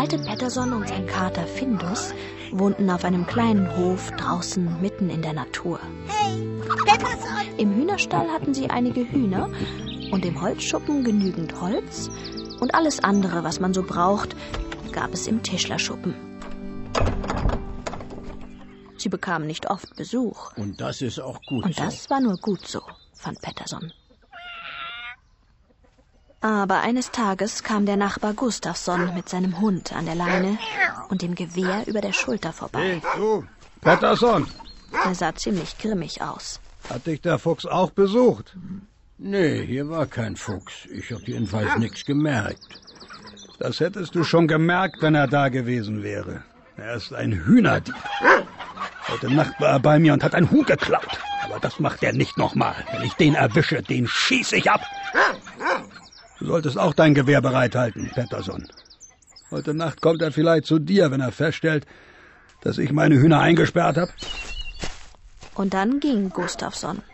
alte Pettersson und sein Kater Findus wohnten auf einem kleinen Hof draußen mitten in der Natur. Hey, Pettersson! Im Hühnerstall hatten sie einige Hühner und im Holzschuppen genügend Holz und alles andere, was man so braucht, gab es im Tischlerschuppen. Sie bekamen nicht oft Besuch. Und das ist auch gut Und so. das war nur gut so, fand Pettersson. Aber eines Tages kam der Nachbar Gustafsson mit seinem Hund an der Leine und dem Gewehr über der Schulter vorbei. Hey, du, Pettersson, Er sah ziemlich grimmig aus. hat dich der Fuchs auch besucht? Nee, hier war kein Fuchs. Ich hab jedenfalls nichts gemerkt. Das hättest du schon gemerkt, wenn er da gewesen wäre. Er ist ein Hühnerdieb. Heute Nacht war er bei mir und hat ein Huhn geklaut. Aber das macht er nicht nochmal. Wenn ich den erwische, den schieße ich ab. Du solltest auch dein Gewehr bereithalten, Pettersson. Heute Nacht kommt er vielleicht zu dir, wenn er feststellt, dass ich meine Hühner eingesperrt habe. Und dann ging Gustafsson.